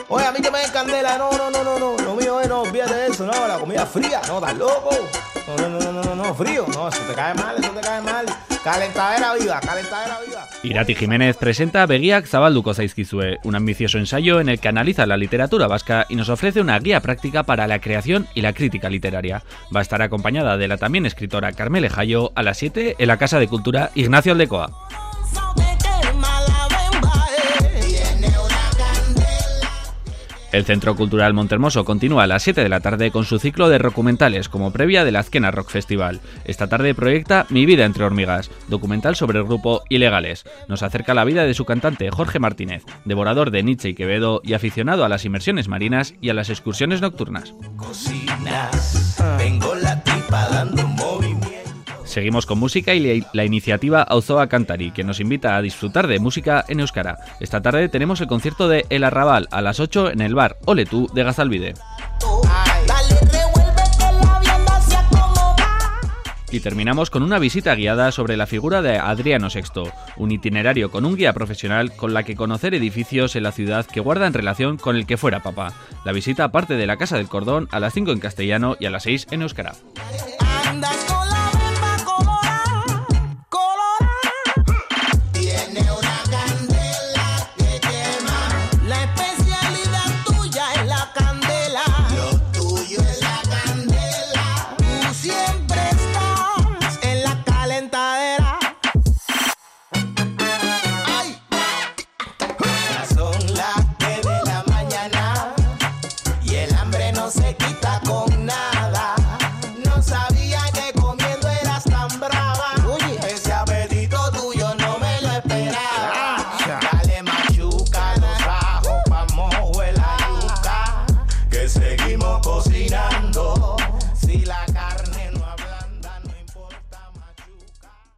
Oye, a mí que me den candela, no, lo mío es, no, olvídate de eso, no, la comida fría, no, estás loco. No, frío, no, eso te cae mal. Calentadera viva. Irati Jiménez presenta Begiak Zabalduko Zaizkizue, un ambicioso ensayo en el que analiza la literatura vasca y nos ofrece una guía práctica para la creación y la crítica literaria. Va a estar acompañada de la también escritora Carmele Jayo a las 7 en la Casa de Cultura Ignacio Aldecoa. El Centro Cultural Montermoso continúa a las 7 de la tarde con su ciclo de documentales como previa del Azkena Rock Festival. Esta tarde proyecta Mi vida entre hormigas, documental sobre el grupo Ilegales. Nos acerca la vida de su cantante Jorge Martínez, devorador de Nietzsche y Quevedo y aficionado a las inmersiones marinas y a las excursiones nocturnas. Tengo la tripa dando movimiento. Seguimos con música y la iniciativa Auzoa Kantari, que nos invita a disfrutar de música en euskara. Esta tarde tenemos el concierto de El Arrabal a las 8 en el bar Ole Tú de Gazalbide. Y terminamos con una visita guiada sobre la figura de Adriano VI, un itinerario con un guía profesional con la que conocer edificios en la ciudad que guardan relación con el que fuera papa. La visita parte de la Casa del Cordón a las 5 en castellano y a las 6 en euskara.